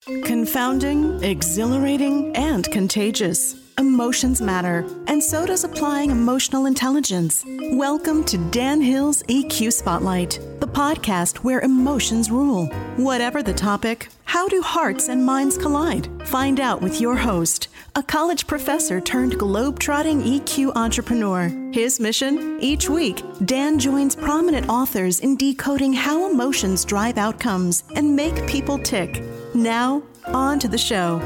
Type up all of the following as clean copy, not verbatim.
Confounding, exhilarating, and contagious. Emotions matter, and so does applying emotional intelligence. Welcome to Dan Hill's EQ Spotlight, the podcast where emotions rule. Whatever the topic, how do hearts and minds collide? Find out with your host, a college professor turned globe-trotting EQ entrepreneur. His mission? Each week, Dan joins prominent authors in decoding how emotions drive outcomes and make people tick. Now, on to the show.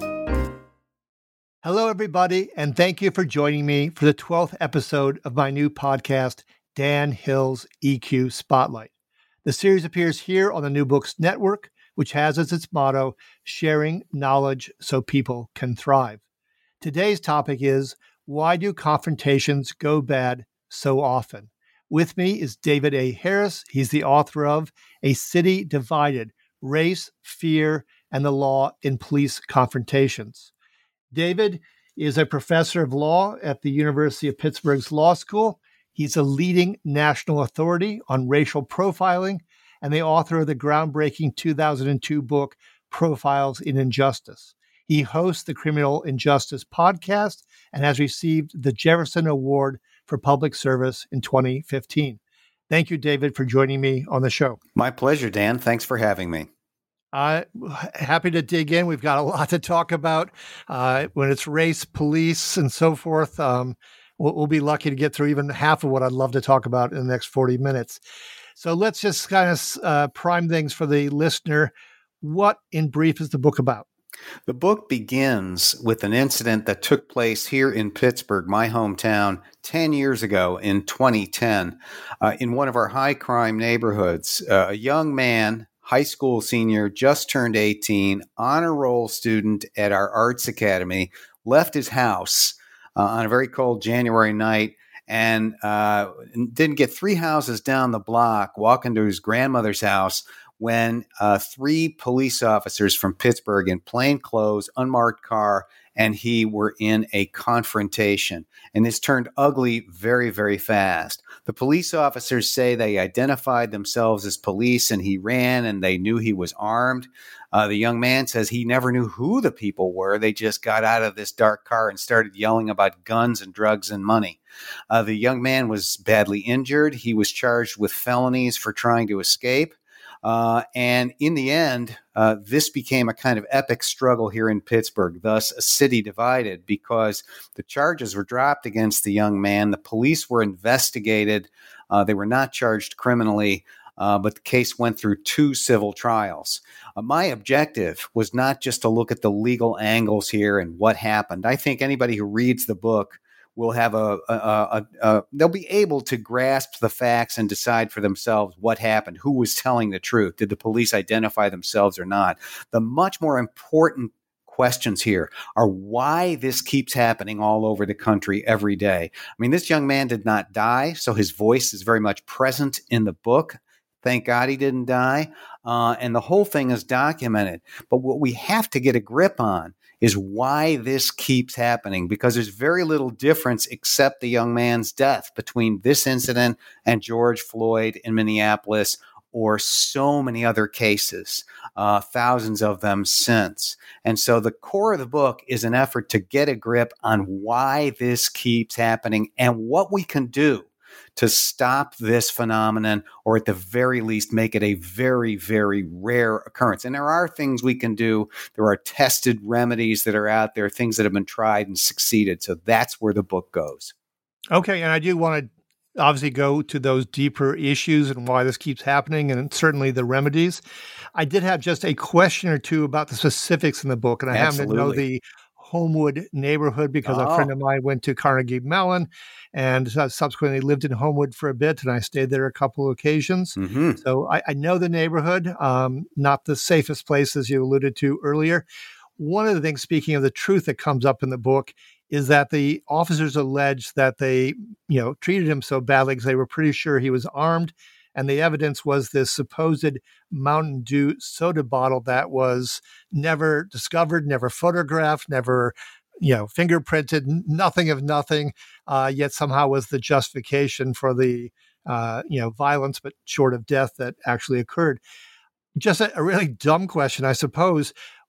Hello, everybody, and thank you for joining me for the 12th episode of my new podcast, Dan Hill's EQ Spotlight. The series appears here on the New Books Network, which has as its motto, sharing knowledge so people can thrive. Today's topic is, why do confrontations go bad so often? With me is David A. Harris. He's the author of A City Divided, Race, Fear, and the Law in Police Confrontations. David is a professor of law at the University of Pittsburgh's Law School. He's a leading national authority on racial profiling and the author of the groundbreaking 2002 book, Profiles in Injustice. He hosts the Criminal Injustice podcast and has received the Jefferson Award for Public Service in 2015. Thank you, David, for joining me on the show. My pleasure, Dan. Thanks for having me. Happy to dig in. We've got a lot to talk about when it's race, police, and so forth. We'll be lucky to get through even half of what I'd love to talk about in the next 40 minutes. So let's just kind of prime things for the listener. What, in brief, is the book about? The book begins with an incident that took place here in Pittsburgh, my hometown, 10 years ago in 2010, in one of our high crime neighborhoods. A young man, high school senior, just turned 18, honor roll student at our arts academy, left his house on a very cold January night and didn't get 3 houses down the block, walking to his grandmother's house when 3 police officers from Pittsburgh in plain clothes, unmarked car, and he were in a confrontation. And this turned ugly very, very fast. The police officers say they identified themselves as police and he ran and they knew he was armed. The young man says he never knew who the people were. They just got out of this dark car and started yelling about guns and drugs and money. The young man was badly injured. He was charged with felonies for trying to escape. And in the end, this became a kind of epic struggle here in Pittsburgh, thus a city divided, because the charges were dropped against the young man. The police were investigated. They were not charged criminally, but the case went through 2 civil trials. My objective was not just to look at the legal angles here and what happened. I think anybody who reads the book will have they'll be able to grasp the facts and decide for themselves what happened, who was telling the truth, did the police identify themselves or not. The much more important questions here are why this keeps happening all over the country every day. I mean, this young man did not die, so his voice is very much present in the book. Thank God he didn't die. And the whole thing is documented. But what we have to get a grip on is why this keeps happening, because there's very little difference except the young man's death between this incident and George Floyd in Minneapolis or so many other cases, thousands of them since. And so the core of the book is an effort to get a grip on why this keeps happening and what we can do to stop this phenomenon, or at the very least, make it a very, very rare occurrence. And there are things we can do. There are tested remedies that are out there, things that have been tried and succeeded. So that's where the book goes. Okay. And I do want to obviously go to those deeper issues and why this keeps happening, and certainly the remedies. I did have just a question or two about the specifics in the book, and I happen to know the Homewood neighborhood because a friend of mine went to Carnegie Mellon and subsequently lived in Homewood for a bit, and I stayed there a couple of occasions. Mm-hmm. So I know the neighborhood, not the safest place, as you alluded to earlier. One of the things, speaking of the truth that comes up in the book, is that the officers allege that they, treated him so badly because they were pretty sure he was armed. And the evidence was this supposed Mountain Dew soda bottle that was never discovered, never photographed, never, fingerprinted, nothing of nothing, yet somehow was the justification for the, violence, but short of death that actually occurred. Just a really dumb question, I suppose.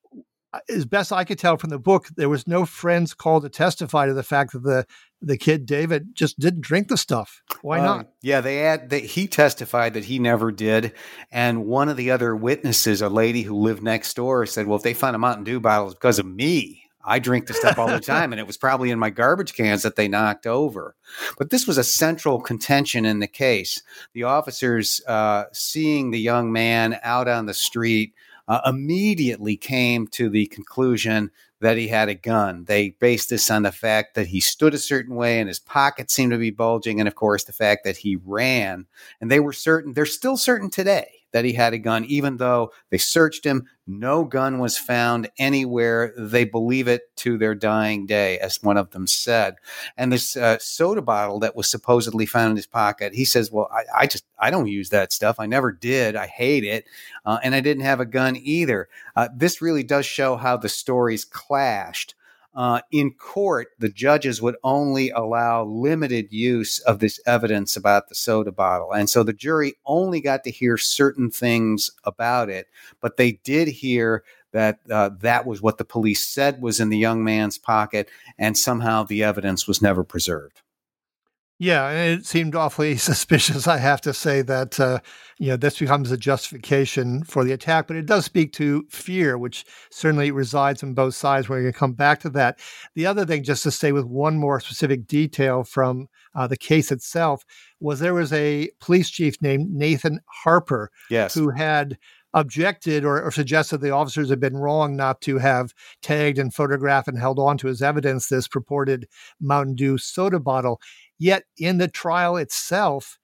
as best I could tell from the book, there was no friends called to testify to the fact that the kid David just didn't drink the stuff. Why not? Yeah, he testified that he never did. And one of the other witnesses, a lady who lived next door, said, well, if they found a Mountain Dew bottle, it's because of me. I drink the stuff all the time, and it was probably in my garbage cans that they knocked over. But this was a central contention in the case. The officers, seeing the young man out on the street, immediately came to the conclusion that he had a gun. They based this on the fact that he stood a certain way and his pockets seemed to be bulging, and of course the fact that he ran. And they were certain, they're still certain today, that he had a gun, even though they searched him. No gun was found anywhere. They believe it to their dying day, as one of them said. And this soda bottle that was supposedly found in his pocket, he says, well, I don't use that stuff. I never did. I hate it. And I didn't have a gun either. This really does show how the stories clashed. In court, the judges would only allow limited use of this evidence about the soda bottle. And so the jury only got to hear certain things about it, but they did hear that that was what the police said was in the young man's pocket, and somehow the evidence was never preserved. Yeah, and it seemed awfully suspicious, I have to say, that this becomes a justification for the attack. But it does speak to fear, which certainly resides on both sides. We're going to come back to that. The other thing, just to stay with one more specific detail from the case itself, was there was a police chief named Nathan Harper, yes, who had objected or suggested the officers had been wrong not to have tagged and photographed and held on to as evidence this purported Mountain Dew soda bottle. Yet in the trial itself,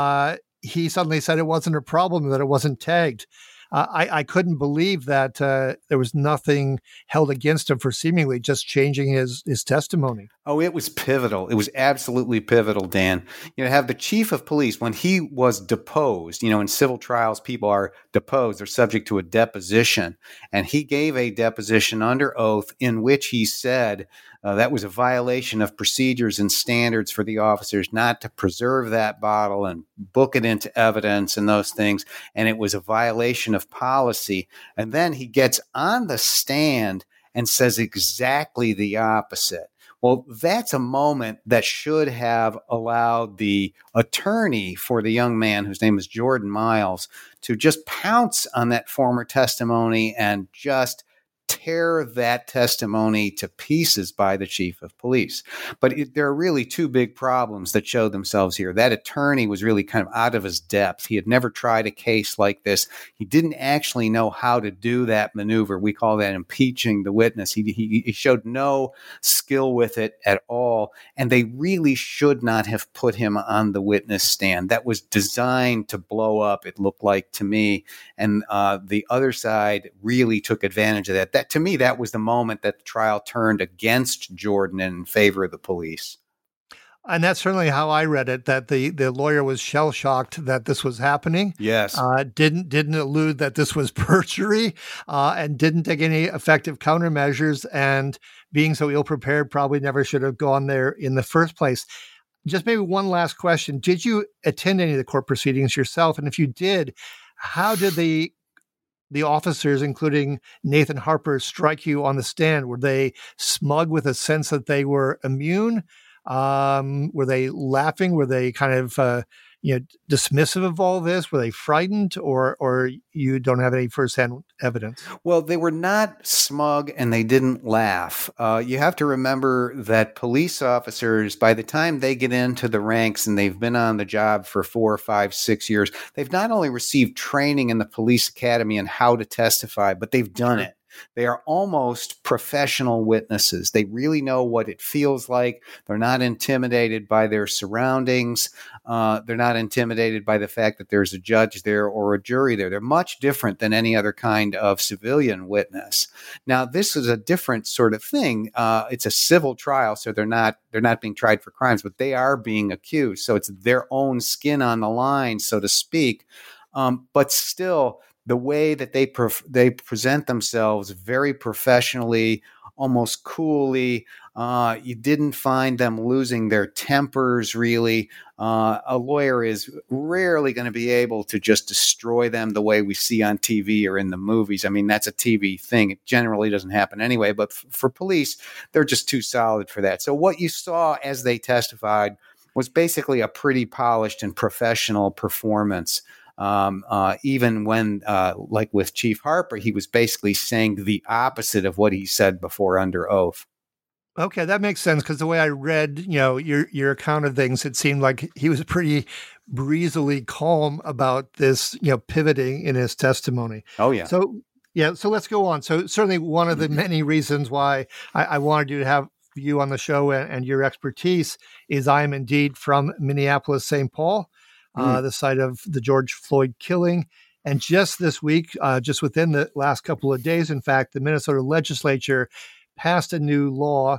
he suddenly said it wasn't a problem, that it wasn't tagged. I couldn't believe that there was nothing held against him for seemingly just changing his testimony. Oh, it was pivotal. It was absolutely pivotal, Dan. Have the chief of police, when he was deposed, in civil trials, people are deposed. They're subject to a deposition. And he gave a deposition under oath in which he said that was a violation of procedures and standards for the officers not to preserve that bottle and book it into evidence and those things. And it was a violation of policy. And then he gets on the stand and says exactly the opposite. Well, that's a moment that should have allowed the attorney for the young man, whose name is Jordan Miles, to just pounce on that former testimony and just tear that testimony to pieces by the chief of police. But there are really two big problems that show themselves here. That attorney was really kind of out of his depth. He had never tried a case like this. He didn't actually know how to do that maneuver. We call that impeaching the witness. He showed no skill with it at all. And they really should not have put him on the witness stand. That was designed to blow up, it looked like to me. And the other side really took advantage of that. To me, that was the moment that the trial turned against Jordan and in favor of the police. And that's certainly how I read it, that the lawyer was shell-shocked that this was happening. Yes. Didn't allude that this was perjury, and didn't take any effective countermeasures, and being so ill-prepared, probably never should have gone there in the first place. Just maybe one last question. Did you attend any of the court proceedings yourself? And if you did, how did the officers, including Nathan Harper, strike you on the stand? Were they smug with a sense that they were immune? Were they laughing? Were they kind of dismissive of all this? Were they frightened, or you don't have any firsthand evidence? Well, they were not smug and they didn't laugh. You have to remember that police officers, by the time they get into the ranks and they've been on the job for 4, 5, 6 years, they've not only received training in the police academy on how to testify, but they've done it. They are almost professional witnesses. They really know what it feels like. They're not intimidated by their surroundings. They're not intimidated by the fact that there's a judge there or a jury there. They're much different than any other kind of civilian witness. Now, this is a different sort of thing. It's a civil trial, so they're not being tried for crimes, but they are being accused. So it's their own skin on the line, so to speak. But still, the way that they present themselves very professionally, almost coolly. You didn't find them losing their tempers, really. A lawyer is rarely going to be able to just destroy them the way we see on TV or in the movies. I mean, that's a TV thing. It generally doesn't happen anyway. But for police, they're just too solid for that. So what you saw as they testified was basically a pretty polished and professional performance. Even when, like with Chief Harper, he was basically saying the opposite of what he said before under oath. Okay, that makes sense, because the way I read, your account of things, it seemed like he was pretty breezily calm about this, pivoting in his testimony. Oh, yeah. So let's go on. So certainly one of the many reasons why I wanted you to have you on the show and your expertise is I am indeed from Minneapolis, St. Paul, the site of the George Floyd killing. And just this week, just within the last couple of days, in fact, the Minnesota legislature passed a new law.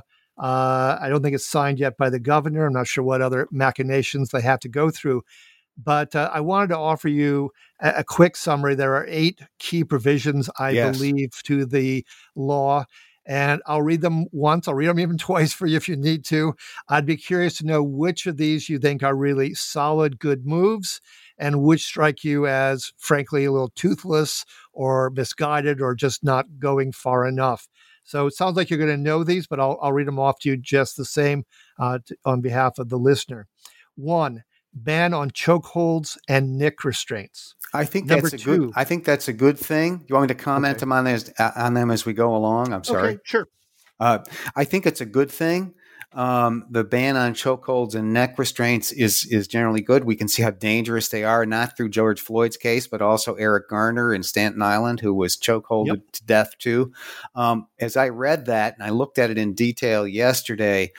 I don't think it's signed yet by the governor. I'm not sure what other machinations they have to go through. But I wanted to offer you a quick summary. There are 8 key provisions, I believe, to the law. And I'll read them once. I'll read them even twice for you if you need to. I'd be curious to know which of these you think are really solid, good moves, and which strike you as, frankly, a little toothless or misguided or just not going far enough. So it sounds like you're going to know these, but I'll read them off to you just the same on behalf of the listener. 1, ban on chokeholds and neck restraints. I think that's a good thing. You want me to comment on them as we go along? I'm sorry. Okay, sure. I think it's a good thing. The ban on chokeholds and neck restraints is generally good. We can see how dangerous they are, not through George Floyd's case, but also Eric Garner in Staten Island, who was chokeholded to death too. As I read that and I looked at it in detail yesterday,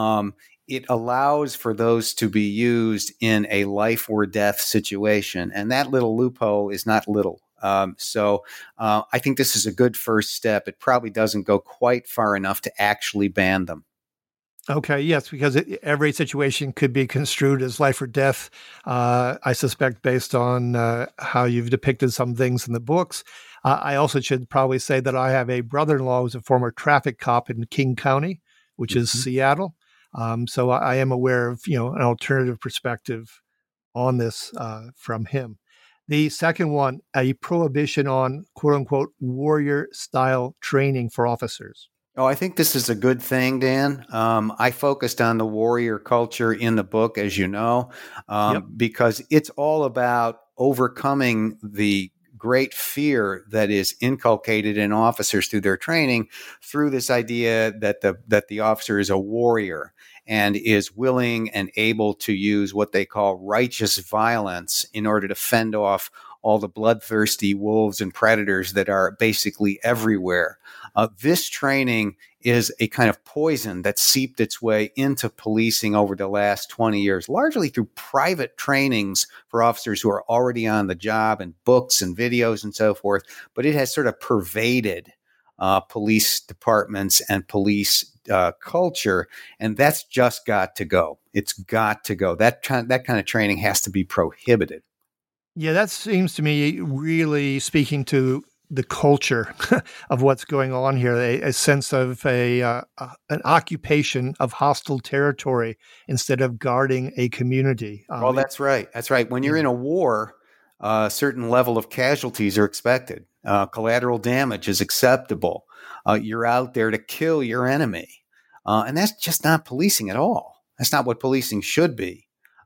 it allows for those to be used in a life or death situation. And that little loophole is not little. So I think this is a good first step. It probably doesn't go quite far enough to actually ban them. Okay, yes, because every situation could be construed as life or death, I suspect, based on how you've depicted some things in the books. I also should probably say that I have a brother-in-law who's a former traffic cop in King County, which is Seattle. So I am aware of, an alternative perspective on this from him. The second one, a prohibition on quote unquote warrior style training for officers. Oh, I think this is a good thing, Dan. I focused on the warrior culture in the book, as you know, because it's all about overcoming the great fear that is inculcated in officers through their training, through this idea that the officer is a warrior and is willing and able to use what they call righteous violence in order to fend off all the bloodthirsty wolves and predators that are basically everywhere. This training is a kind of poison that seeped its way into policing over the last 20 years, largely through private trainings for officers who are already on the job and books and videos and so forth. But it has sort of pervaded police departments and police culture, and that's just got to go. It's got to go. That kind of training has to be prohibited. Yeah, that seems to me really speaking to the culture of what's going on here, a sense of an occupation of hostile territory instead of guarding a community. Well, that's right. That's right. When you're in a war, a certain level of casualties are expected. Collateral damage is acceptable. You're out there to kill your enemy. And that's just not policing at all. That's not what policing should be.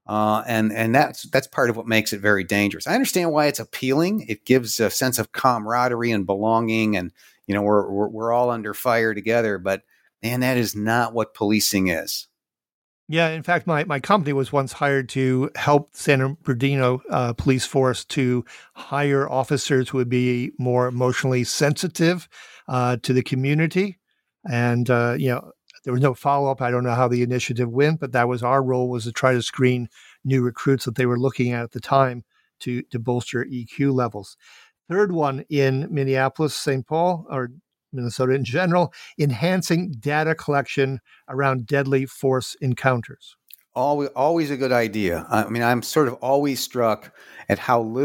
And that's part of what makes it very dangerous. I understand why it's appealing. It gives a sense of camaraderie and belonging, and we're all under fire together. But man, that is not what policing is. Yeah, in fact, my company was once hired to help San Bernardino police force to hire officers who would be more emotionally sensitive to the community, and there was no follow-up. I don't know how the initiative went, but that was our role, was to try to screen new recruits that they were looking at the time to bolster EQ levels. Third one in Minneapolis, St. Paul, or Minnesota in general, enhancing data collection around deadly force encounters. Always a good idea. I mean, I'm sort of always struck at how little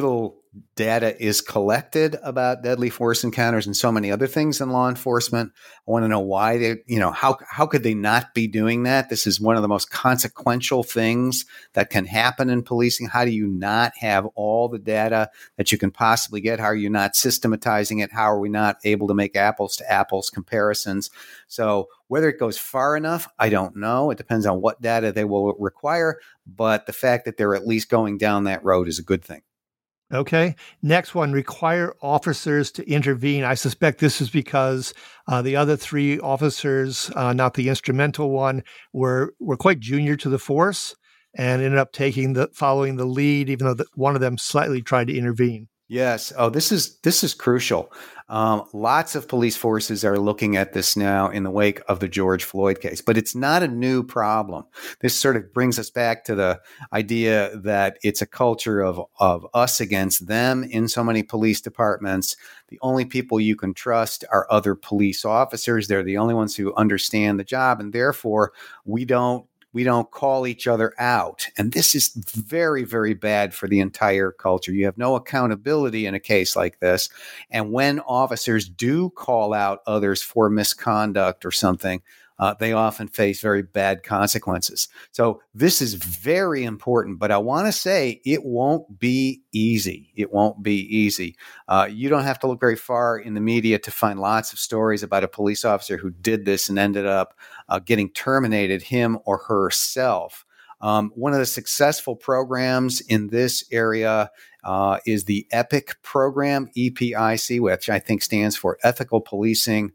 data is collected about deadly force encounters and so many other things in law enforcement. I want to know why how could they not be doing that? This is one of the most consequential things that can happen in policing. How do you not have all the data that you can possibly get? How are you not systematizing it? How are we not able to make apples to apples comparisons? So whether it goes far enough, I don't know. It depends on what data they will require, but the fact that they're at least going down that road is a good thing. Okay. Next one, require officers to intervene. I suspect this is because the other three officers, not the instrumental one, were quite junior to the force and ended up following the lead, even though one of them slightly tried to intervene. Yes. Oh, this is crucial. Lots of police forces are looking at this now in the wake of the George Floyd case, but it's not a new problem. This sort of brings us back to the idea that it's a culture of us against them in so many police departments. The only people you can trust are other police officers. They're the only ones who understand the job, and therefore we don't call each other out. And this is very, very bad for the entire culture. You have no accountability in a case like this. And when officers do call out others for misconduct or something, they often face very bad consequences. So this is very important, but I want to say it won't be easy. It won't be easy. You don't have to look very far in the media to find lots of stories about a police officer who did this and ended up getting terminated, him or herself. One of the successful programs in this area is the EPIC program, EPIC, which I think stands for Ethical Policing.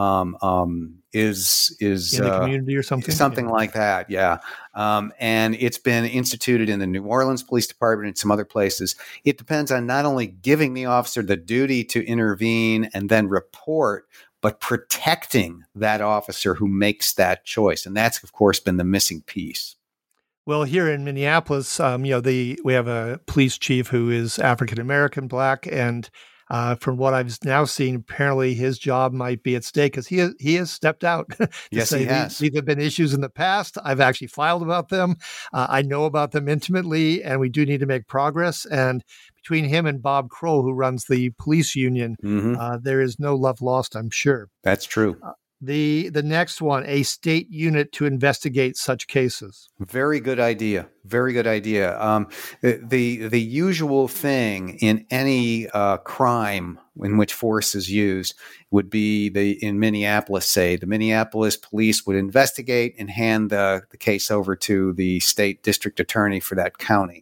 Is in the community or something like that. Yeah. And it's been instituted in the New Orleans Police Department and some other places. It depends on not only giving the officer the duty to intervene and then report, but protecting that officer who makes that choice. And that's, of course, been the missing piece. Well, here in Minneapolis, we have a police chief who is African American, Black, and from what I've now seen, apparently his job might be at stake because he has stepped out to yes, say he has. These have been issues in the past. I've actually filed about them. I know about them intimately, and we do need to make progress. And between him and Bob Kroll, who runs the police union, there is no love lost, I'm sure. That's true. The next one, a state unit to investigate such cases. Very good idea. Very good idea. The usual thing in any crime in which force is used would be in Minneapolis, say, the Minneapolis police would investigate and hand the case over to the state district attorney for that county.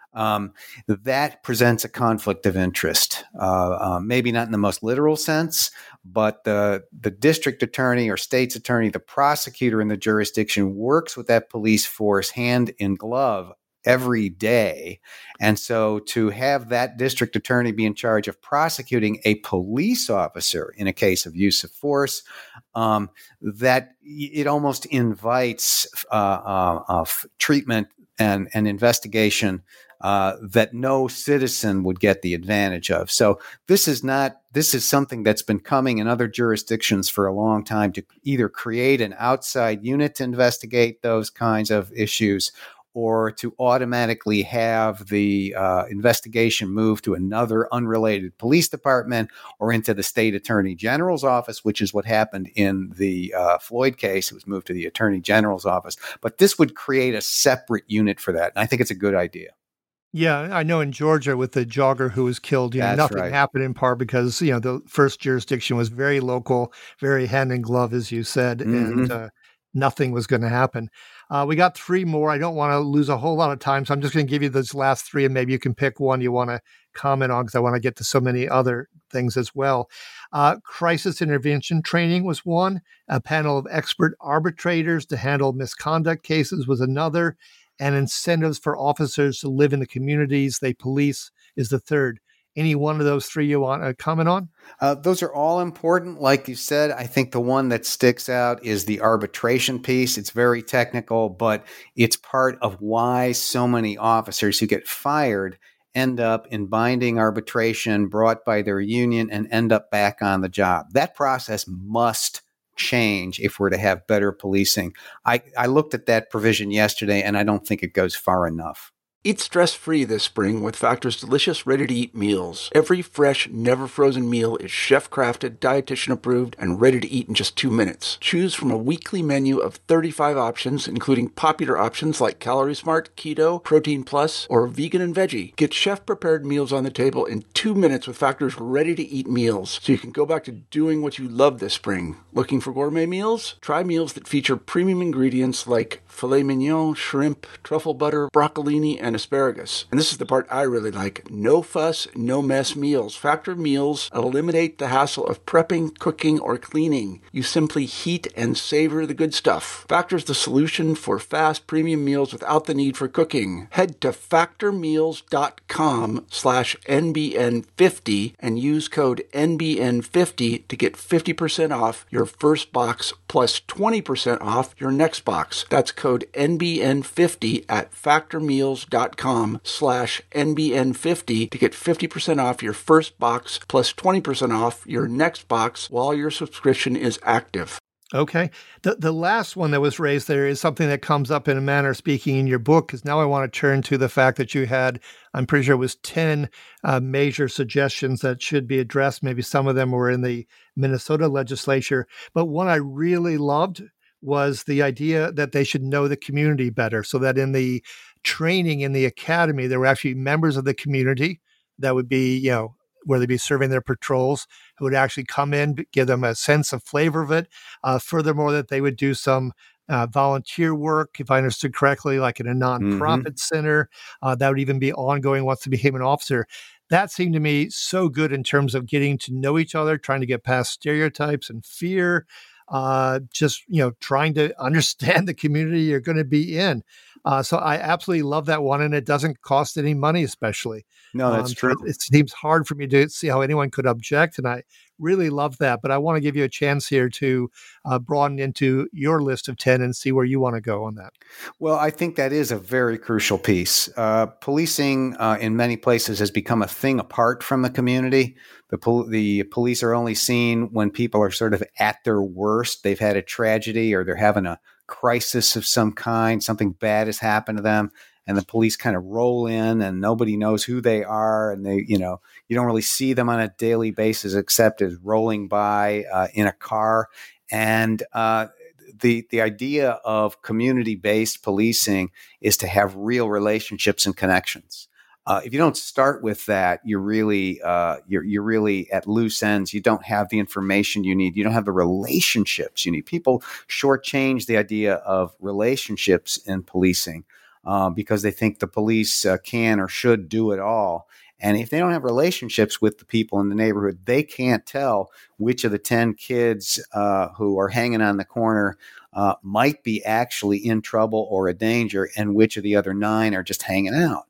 That presents a conflict of interest, maybe not in the most literal sense, but the district attorney or state's attorney, the prosecutor in the jurisdiction works with that police force hand in glove every day. And so to have that district attorney be in charge of prosecuting a police officer in a case of use of force, that it almost invites treatment and investigation that no citizen would get the advantage of. So this is something that's been coming in other jurisdictions for a long time, to either create an outside unit to investigate those kinds of issues, or to automatically have the investigation move to another unrelated police department or into the state attorney general's office, which is what happened in the Floyd case. It was moved to the attorney general's office. But this would create a separate unit for that. And I think it's a good idea. Yeah, I know in Georgia with the jogger who was killed, nothing happened in part because, the first jurisdiction was very local, very hand in glove, as you said, and nothing was going to happen. We got three more. I don't want to lose a whole lot of time, so I'm just going to give you those last three, and maybe you can pick one you want to comment on because I want to get to so many other things as well. Crisis intervention training was one. A panel of expert arbitrators to handle misconduct cases was another. And incentives for officers to live in the communities they police is the third. Any one of those three you want to comment on? Those are all important. Like you said, I think the one that sticks out is the arbitration piece. It's very technical, but it's part of why so many officers who get fired end up in binding arbitration brought by their union and end up back on the job. That process must change if we're to have better policing. I looked at that provision yesterday, and I don't think it goes far enough. Eat stress-free this spring with Factor's delicious, ready-to-eat meals. Every fresh, never-frozen meal is chef-crafted, dietitian-approved, and ready to eat in just 2 minutes. Choose from a weekly menu of 35 options, including popular options like Calorie Smart, Keto, Protein Plus, or Vegan and Veggie. Get chef-prepared meals on the table in 2 minutes with Factor's ready-to-eat meals, so you can go back to doing what you love this spring. Looking for gourmet meals? Try meals that feature premium ingredients like filet mignon, shrimp, truffle butter, broccolini, and asparagus. And this is the part I really like. No fuss, no mess meals. Factor meals eliminate the hassle of prepping, cooking, or cleaning. You simply heat and savor the good stuff. Factor's the solution for fast premium meals without the need for cooking. Head to factormeals.com/NBN50 and use code NBN50 to get 50% off your first box plus 20% off your next box. That's code NBN50 at factormeals.com/NBN50 to get 50% off your first box plus 20% off your next box while your subscription is active. Okay. The last one that was raised there is something that comes up in a manner of speaking in your book, because now I want to turn to the fact that you had, I'm pretty sure it was 10 major suggestions that should be addressed. Maybe some of them were in the Minnesota legislature. But one I really loved was the idea that they should know the community better, so that in the training in the academy, there were actually members of the community that would be, where they'd be serving their patrols, who would actually come in, give them a sense of flavor of it. Furthermore, that they would do some volunteer work, if I understood correctly, like in a nonprofit center. That would even be ongoing once they became an officer. That seemed to me so good in terms of getting to know each other, trying to get past stereotypes and fear, trying to understand the community you're going to be in. So I absolutely love that one, and it doesn't cost any money, especially. No, that's true. It seems hard for me to see how anyone could object, and I really love that. But I want to give you a chance here to broaden into your list of 10 and see where you want to go on that. Well, I think that is a very crucial piece. Policing in many places has become a thing apart from the community. The police are only seen when people are sort of at their worst. They've had a tragedy or they're having a crisis of some kind. Something bad has happened to them. And the police kind of roll in and nobody knows who they are. And they, you don't really see them on a daily basis except as rolling by in a car. And the idea of community-based policing is to have real relationships and connections. If you don't start with that, you're really at loose ends. You don't have the information you need. You don't have the relationships you need. People shortchange the idea of relationships in policing because they think the police can or should do it all. And if they don't have relationships with the people in the neighborhood, they can't tell which of the 10 kids who are hanging on the corner might be actually in trouble or a danger, and which of the other 9 are just hanging out.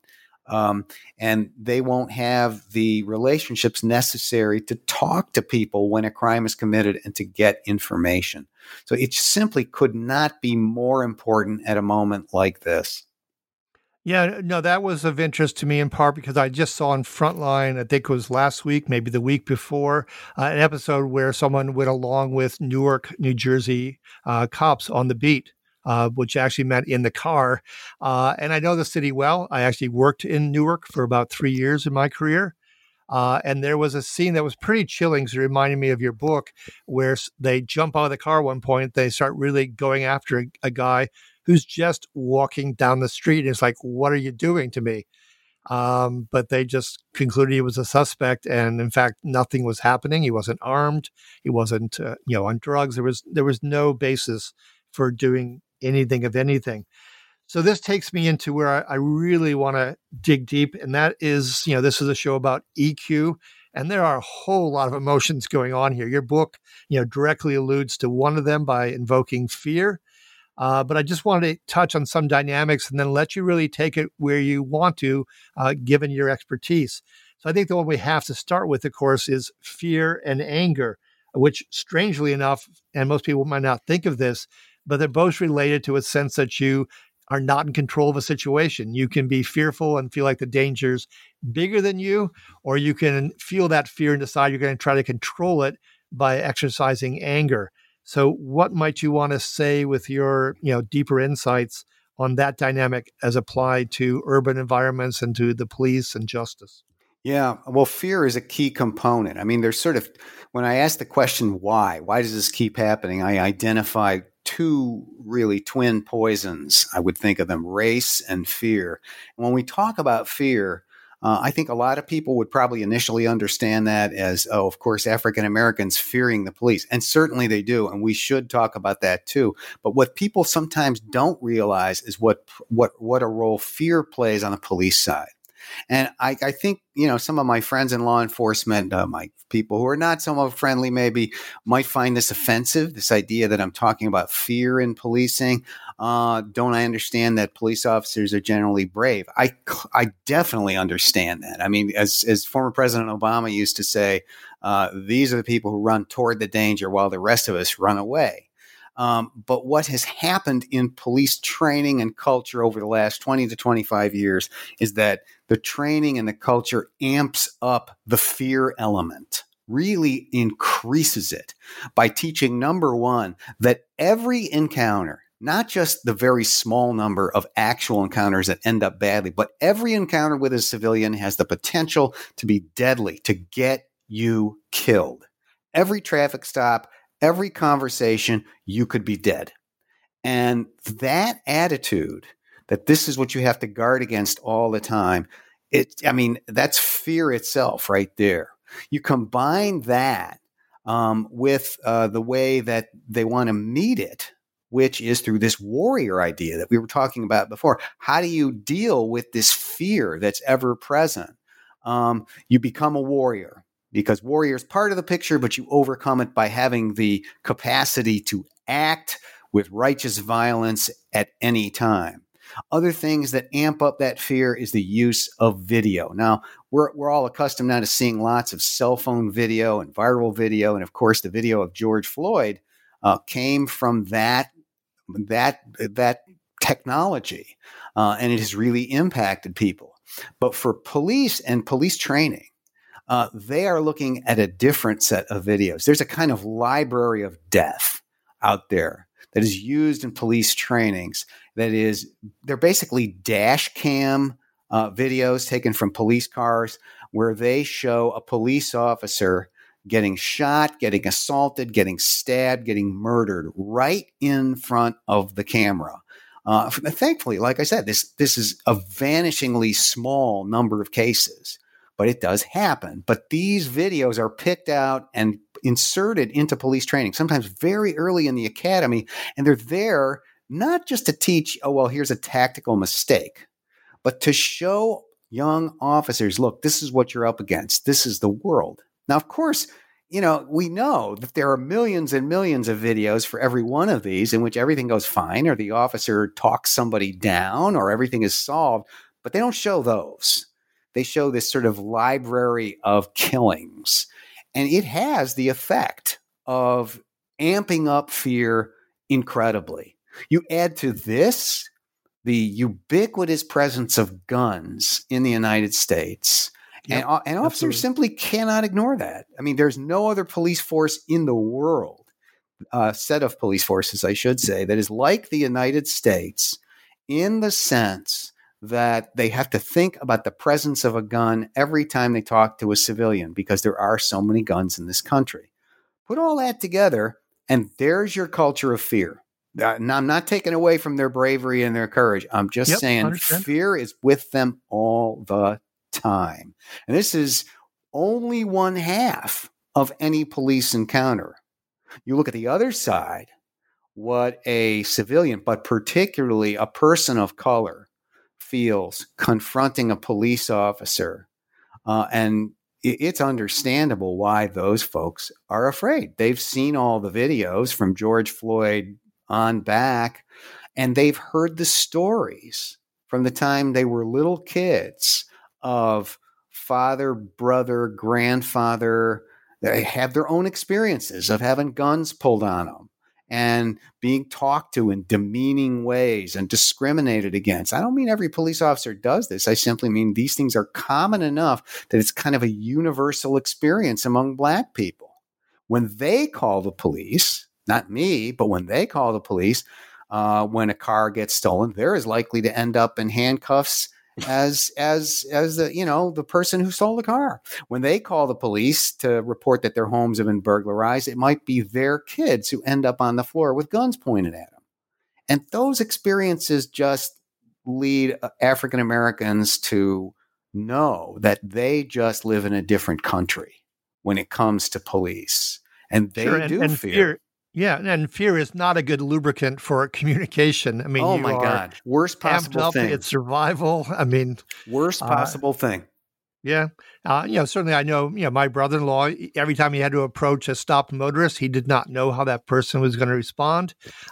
And they won't have the relationships necessary to talk to people when a crime is committed and to get information. So it simply could not be more important at a moment like this. Yeah, no, that was of interest to me in part because I just saw on Frontline, I think it was last week, maybe the week before, an episode where someone went along with Newark, New Jersey cops on the beat, which actually meant in the car. And I know the city well. I actually worked in Newark for about 3 years in my career. And there was a scene that was pretty chilling, so it reminded me of your book, where they jump out of the car at one point. They start really going after a guy who's just walking down the street. And it's like, what are you doing to me? But they just concluded he was a suspect. And in fact, nothing was happening. He wasn't armed. He wasn't, on drugs. There was no basis for doing anything of anything. So this takes me into where I really want to dig deep. And that is, this is a show about EQ. And there are a whole lot of emotions going on here. Your book, directly alludes to one of them by invoking fear. But I just wanted to touch on some dynamics and then let you really take it where you want to, given your expertise. So I think the one we have to start with, of course, is fear and anger, which strangely enough, and most people might not think of this, but they're both related to a sense that you are not in control of a situation. You can be fearful and feel like the danger's bigger than you, or you can feel that fear and decide you're going to try to control it by exercising anger. So what might you want to say with your, deeper insights on that dynamic as applied to urban environments and to the police and justice? Yeah, well, fear is a key component. I mean, there's sort of, when I ask the question, why does this keep happening? I identify two really twin poisons. I would think of them, race and fear. And when we talk about fear, I think a lot of people would probably initially understand that as, oh, of course, African Americans fearing the police. And certainly they do. And we should talk about that too. But what people sometimes don't realize is what a role fear plays on the police side. And I think, some of my friends in law enforcement, my people who are not somewhat friendly maybe, might find this offensive, this idea that I'm talking about fear in policing. Don't I understand that police officers are generally brave? I definitely understand that. I mean, as former President Obama used to say, these are the people who run toward the danger while the rest of us run away. But what has happened in police training and culture over the last 20 to 25 years is that the training and the culture amps up the fear element, really increases it by teaching, number one, that every encounter, not just the very small number of actual encounters that end up badly, but every encounter with a civilian has the potential to be deadly, to get you killed. Every traffic stop, every conversation, you could be dead. And that attitude, that this is what you have to guard against all the time, that's fear itself right there. You combine that with the way that they want to meet it, which is through this warrior idea that we were talking about before. How do you deal with this fear that's ever present? You become a warrior. Because warrior is part of the picture, but you overcome it by having the capacity to act with righteous violence at any time. Other things that amp up that fear is the use of video. Now, we're all accustomed now to seeing lots of cell phone video and viral video. And of course, the video of George Floyd came from that technology. And it has really impacted people. But for police and police training, they are looking at a different set of videos. There's a kind of library of death out there that is used in police trainings. They're basically dash cam videos taken from police cars where they show a police officer getting shot, getting assaulted, getting stabbed, getting murdered right in front of the camera. Thankfully, like I said, this is a vanishingly small number of cases. But it does happen. But these videos are picked out and inserted into police training, sometimes very early in the academy. And they're there not just to teach, oh, well, here's a tactical mistake, but to show young officers, look, this is what you're up against. This is the world. Now, of course, we know that there are millions and millions of videos for every one of these in which everything goes fine or the officer talks somebody down or everything is solved, but they don't show those. They show this sort of library of killings. And it has the effect of amping up fear incredibly. You add to this the ubiquitous presence of guns in the United States. Yep, and officers simply cannot ignore that. I mean, there's no other police force in the world, set of police forces, I should say, that is like the United States in the sense that they have to think about the presence of a gun every time they talk to a civilian because there are so many guns in this country. Put all that together, and there's your culture of fear. Now, I'm not taking away from their bravery and their courage. I'm just saying fear is with them all the time. And this is only one half of any police encounter. You look at the other side, what a civilian, but particularly a person of color, feels confronting a police officer. And it's understandable why those folks are afraid. They've seen all the videos from George Floyd on back, and they've heard the stories from the time they were little kids of father, brother, grandfather. They have their own experiences of having guns pulled on them and being talked to in demeaning ways and discriminated against. I don't mean every police officer does this. I simply mean these things are common enough that it's kind of a universal experience among Black people. When they call the police, not me, but when they call the police, when a car gets stolen, they're as likely to end up in handcuffs as the person who stole the car. When they call the police to report that their homes have been burglarized, it might be their kids who end up on the floor with guns pointed at them. And those experiences just lead African Americans to know that they just live in a different country when it comes to police. And they do fear. Yeah, and fear is not a good lubricant for communication. I mean, oh my God, worst possible thing. It's survival. I mean, worst possible thing. Yeah, certainly I know. My brother-in-law, every time he had to approach a stopped motorist, he did not know how that person was going to respond.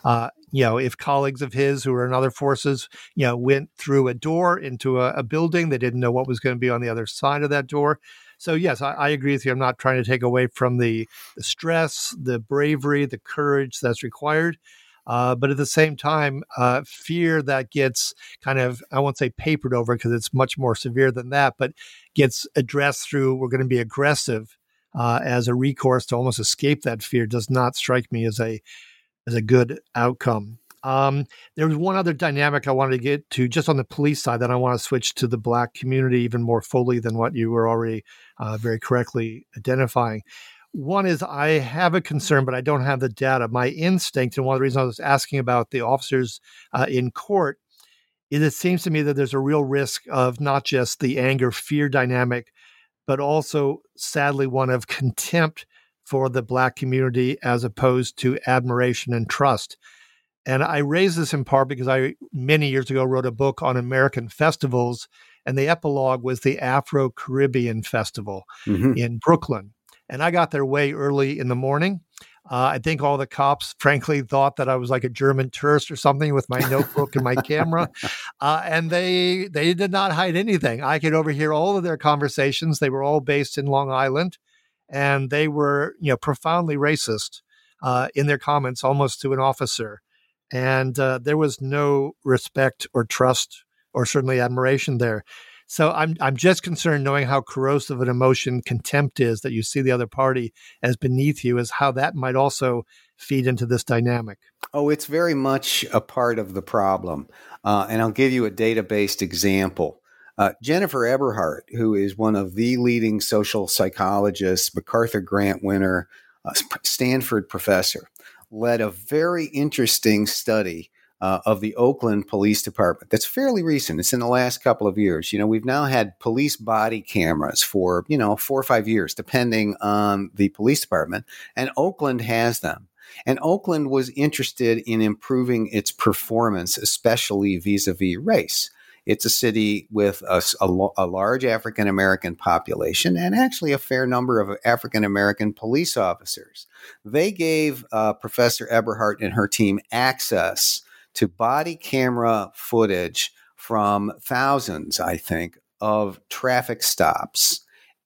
If colleagues of his who were in other forces, went through a door into a building, they didn't know what was going to be on the other side of that door. So, yes, I agree with you. I'm not trying to take away from the stress, the bravery, the courage that's required. But at the same time, fear that gets kind of, I won't say papered over because it's much more severe than that, but gets addressed through we're going to be aggressive as a recourse to almost escape that fear does not strike me as a good outcome. There was one other dynamic I wanted to get to just on the police side that I want to switch to the Black community even more fully than what you were already very correctly identifying. One is I have a concern, but I don't have the data. My instinct, and one of the reasons I was asking about the officers in court, is it seems to me that there's a real risk of not just the anger-fear dynamic, but also, sadly, one of contempt for the Black community as opposed to admiration and trust. And I raise this in part because I, many years ago, wrote a book on American festivals, and the epilogue was the Afro-Caribbean Festival in Brooklyn. And I got there way early in the morning. I think all the cops, frankly, thought that I was like a German tourist or something with my notebook and my camera. And they did not hide anything. I could overhear all of their conversations. They were all based in Long Island. And they were, profoundly racist in their comments, almost to an officer. And there was no respect or trust or certainly admiration there. So I'm just concerned, knowing how corrosive an emotion contempt is, that you see the other party as beneath you, is how that might also feed into this dynamic. Oh, it's very much a part of the problem. And I'll give you a data-based example. Jennifer Eberhardt, who is one of the leading social psychologists, MacArthur Grant winner, Stanford professor, led a very interesting study of the Oakland Police Department. That's fairly recent. It's in the last couple of years. We've now had police body cameras for, 4 or 5 years, depending on the police department. And Oakland has them. And Oakland was interested in improving its performance, especially vis-a-vis race. It's a city with a large African-American population and actually a fair number of African-American police officers. They gave Professor Eberhardt and her team access to body camera footage from thousands, I think, of traffic stops.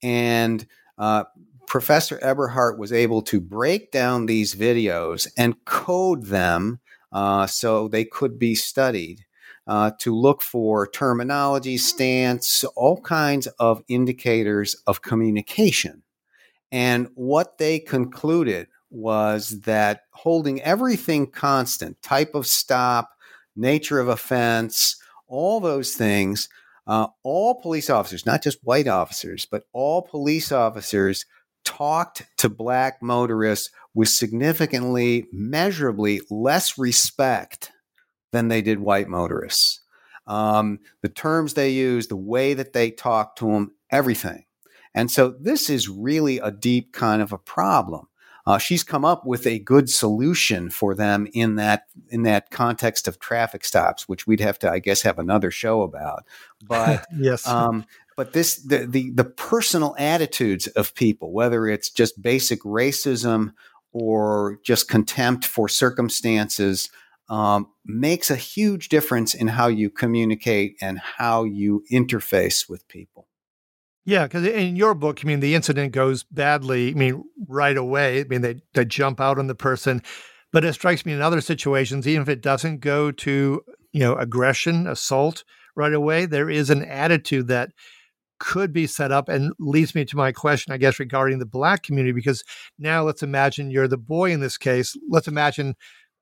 And Professor Eberhardt was able to break down these videos and code them so they could be studied to look for terminology, stance, all kinds of indicators of communication. And what they concluded was that holding everything constant, type of stop, nature of offense, all those things, all police officers, not just white officers, but all police officers talked to Black motorists with significantly, measurably less respect than they did white motorists. The terms they used, the way that they talked to them, everything. And so this is really a deep kind of a problem. She's come up with a good solution for them in that context of traffic stops, which we'd have to, I guess, have another show about. But yes. But the personal attitudes of people, whether it's just basic racism or just contempt for circumstances, makes a huge difference in how you communicate and how you interface with people. Yeah, because in your book, the incident goes badly, right away. They jump out on the person. But it strikes me in other situations, even if it doesn't go to, aggression, assault right away, there is an attitude that could be set up, and leads me to my question, I guess, regarding the Black community, because now let's imagine you're the boy in this case. Let's imagine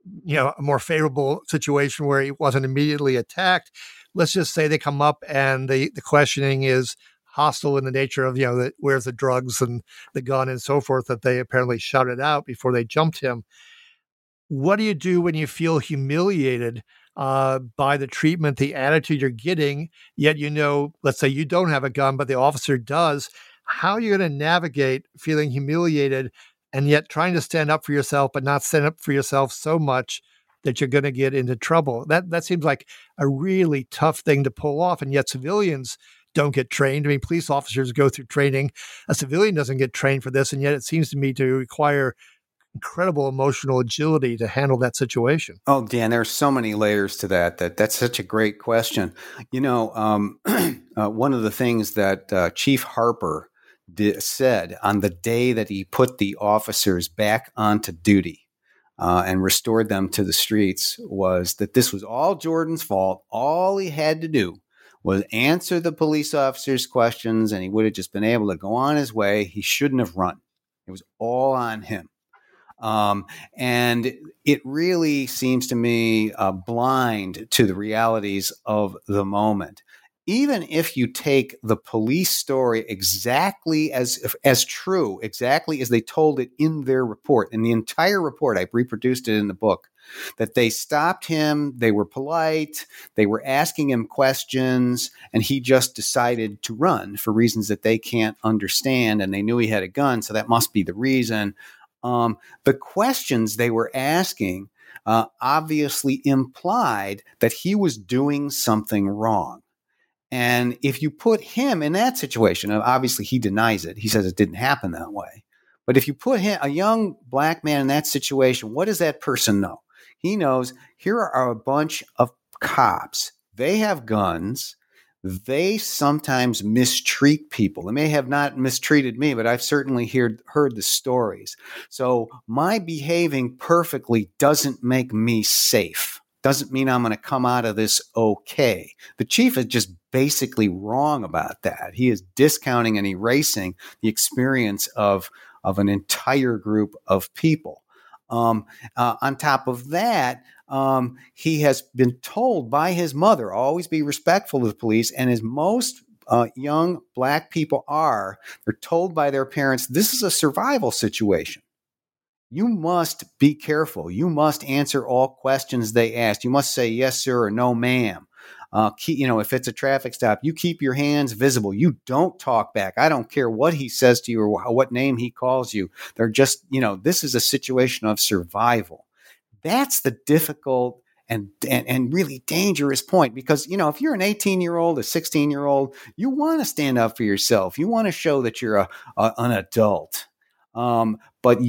a more favorable situation where he wasn't immediately attacked. Let's just say they come up and the questioning is hostile in the nature of, where's the drugs and the gun and so forth, that they apparently shouted out before they jumped him. What do you do when you feel humiliated by the treatment, the attitude you're getting, yet let's say you don't have a gun, but the officer does? How are you going to navigate feeling humiliated and yet trying to stand up for yourself, but not stand up for yourself so much that you're going to get into trouble? That seems like a really tough thing to pull off, and yet civilians don't get trained. I mean, police officers go through training. A civilian doesn't get trained for this, and yet it seems to me to require incredible emotional agility to handle that situation. Oh, Dan, there are so many layers to that. That's such a great question. One of the things that Chief Harper said on the day that he put the officers back onto duty and restored them to the streets was that this was all Jordan's fault. All he had to do was answer the police officers' questions, and he would have just been able to go on his way. He shouldn't have run. It was all on him. And it really seems to me blind to the realities of the moment. Even if you take the police story exactly as true, exactly as they told it in their report, in the entire report, I reproduced it in the book, that they stopped him, they were polite, they were asking him questions, and he just decided to run for reasons that they can't understand, and they knew he had a gun, so that must be the reason. The questions they were asking obviously implied that he was doing something wrong. And if you put him in that situation, obviously he denies it. He says it didn't happen that way. But if you put a young black man in that situation, what does that person know? He knows here are a bunch of cops. They have guns. They sometimes mistreat people. They may have not mistreated me, but I've certainly heard the stories. So my behaving perfectly doesn't make me safe. Doesn't mean I'm going to come out of this okay. The chief is just basically wrong about that. He is discounting and erasing the experience of an entire group of people. On top of that, he has been told by his mother, always be respectful of the police. And as most young black people are, they're told by their parents, this is a survival situation. You must be careful. You must answer all questions they ask. You must say yes, sir, or no, ma'am. If it's a traffic stop, you keep your hands visible. You don't talk back. I don't care what he says to you or what name he calls you. They're just, this is a situation of survival. That's the difficult and really dangerous point because, if you're an 18-year-old, a 16-year-old, you want to stand up for yourself. You want to show that you're an adult. But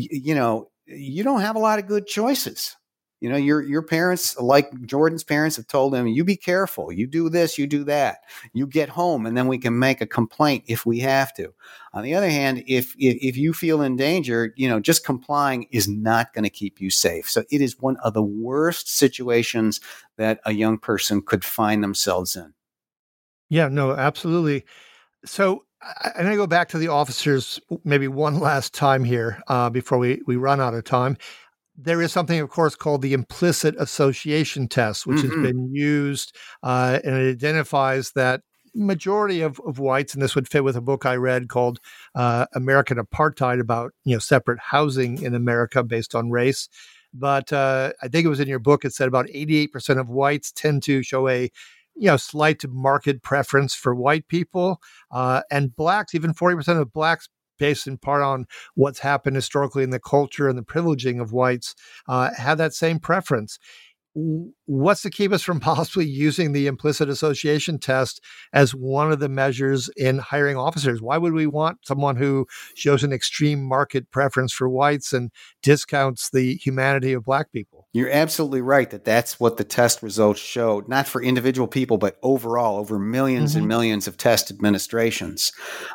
you don't have a lot of good choices. Your parents, like Jordan's parents, have told him, you be careful, you do this, you do that, you get home, and then we can make a complaint if we have to. On the other hand, if you feel in danger, just complying is not going to keep you safe. So it is one of the worst situations that a young person could find themselves in. Yeah, no, absolutely. So I'm going to go back to the officers maybe one last time here before we run out of time. There is something, of course, called the implicit association test, which has been used, and it identifies that majority of whites, and this would fit with a book I read called American Apartheid about, separate housing in America based on race. But I think it was in your book, it said about 88% of whites tend to show a slight marked preference for white people, and blacks, even 40% of blacks, based in part on what's happened historically in the culture and the privileging of whites, have that same preference. What's to keep us from possibly using the implicit association test as one of the measures in hiring officers? Why would we want someone who shows an extreme market preference for whites and discounts the humanity of black people? You're absolutely right that that's what the test results showed, not for individual people, but overall, over millions and millions of test administrations.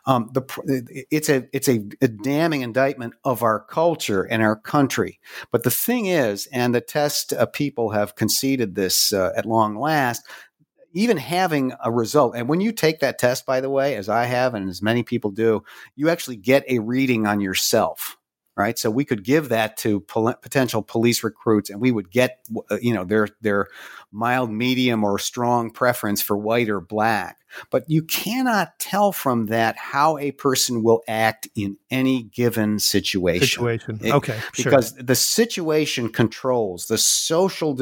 It's a damning indictment of our culture and our country. But the thing is, and the test people have conceded this at long last, even having a result, and when you take that test, by the way, as I have and as many people do, you actually get a reading on yourself. right? So we could give that to potential police recruits, and we would get, their mild, medium, or strong preference for white or black. But you cannot tell from that how a person will act in any given situation. Okay, sure. Because the situation controls the social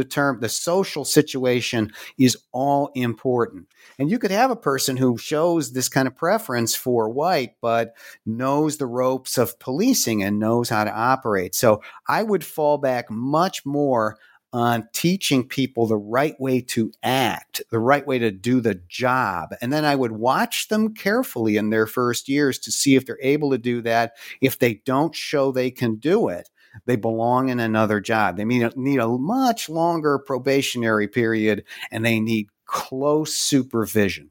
situation is all important. And you could have a person who shows this kind of preference for white, but knows the ropes of policing and knows how to operate. So I would fall back much more on teaching people the right way to act, the right way to do the job. And then I would watch them carefully in their first years to see if they're able to do that. If they don't show they can do it, they belong in another job. They need a much longer probationary period, and they need close supervision.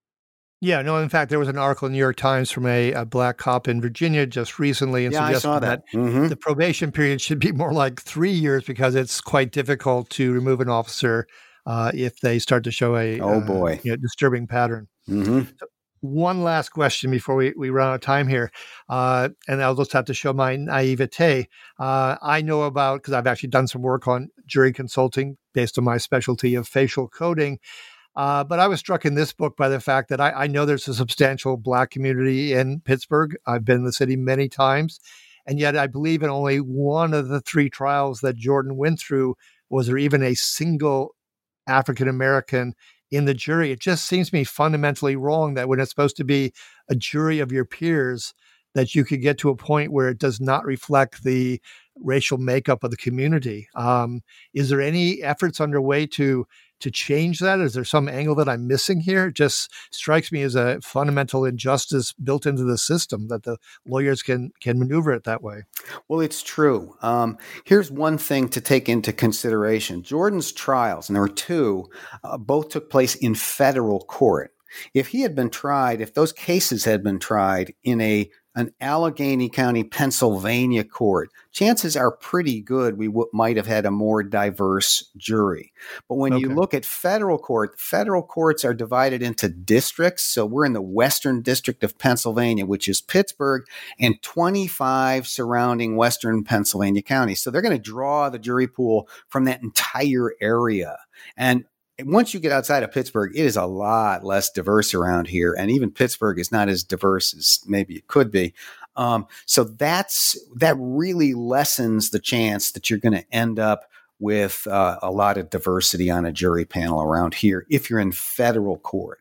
Yeah, no, in fact, there was an article in the New York Times from a black cop in Virginia just recently and suggested I saw that. The probation period should be more like 3 years because it's quite difficult to remove an officer if they start to show a disturbing pattern. Mm-hmm. So one last question before we run out of time here, and I'll just have to show my naivete. I know about, because I've actually done some work on jury consulting based on my specialty of facial coding. But I was struck in this book by the fact that I know there's a substantial black community in Pittsburgh. I've been in the city many times, and yet I believe in only one of the 3 trials that Jordan went through was there even a single African-American in the jury. It just seems to me fundamentally wrong that when it's supposed to be a jury of your peers, that you could get to a point where it does not reflect the racial makeup of the community. Is there any efforts underway to change that? Is there some angle that I'm missing here? It just strikes me as a fundamental injustice built into the system that the lawyers can maneuver it that way. Well, it's true. Here's one thing to take into consideration. Jordan's trials, and there were 2, both took place in federal court. If those cases had been tried in an Allegheny County, Pennsylvania court, chances are pretty good we might have had a more diverse jury. But when you look at federal courts are divided into districts. So we're in the Western District of Pennsylvania, which is Pittsburgh, and 25 surrounding Western Pennsylvania counties. So they're going to draw the jury pool from that entire area. And once you get outside of Pittsburgh, it is a lot less diverse around here. And even Pittsburgh is not as diverse as maybe it could be. So that really lessens the chance that you're going to end up with a lot of diversity on a jury panel around here if you're in federal court.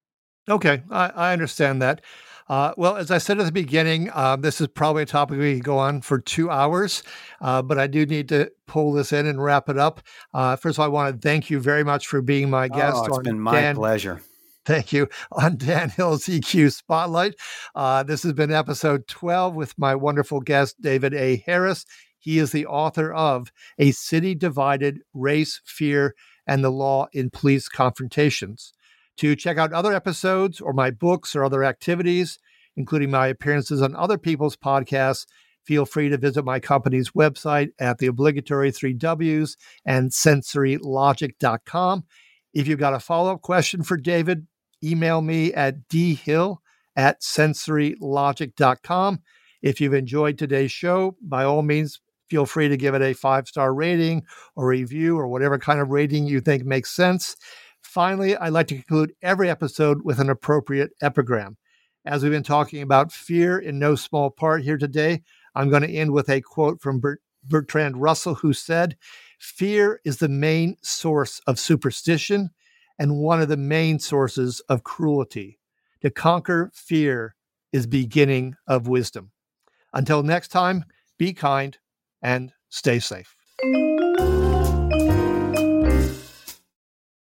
Okay, I understand that. Well, as I said at the beginning, this is probably a topic we could go on for 2 hours, but I do need to pull this in and wrap it up. First of all, I want to thank you very much for being my guest. It's been my pleasure. Thank you. On Dan Hill's EQ Spotlight. This has been episode 12 with my wonderful guest, David A. Harris. He is the author of A City Divided, Race, Fear, and the Law in Police Confrontations. To check out other episodes or my books or other activities, including my appearances on other people's podcasts, feel free to visit my company's website at the obligatory 3 Ws and sensorylogic.com. If you've got a follow-up question for David, email me at dhill@sensorylogic.com. If you've enjoyed today's show, by all means, feel free to give it a 5-star rating or review or whatever kind of rating you think makes sense. Finally, I'd like to conclude every episode with an appropriate epigram. As we've been talking about fear in no small part here today, I'm going to end with a quote from Bertrand Russell, who said, "Fear is the main source of superstition and one of the main sources of cruelty. To conquer fear is beginning of wisdom." Until next time, be kind and stay safe.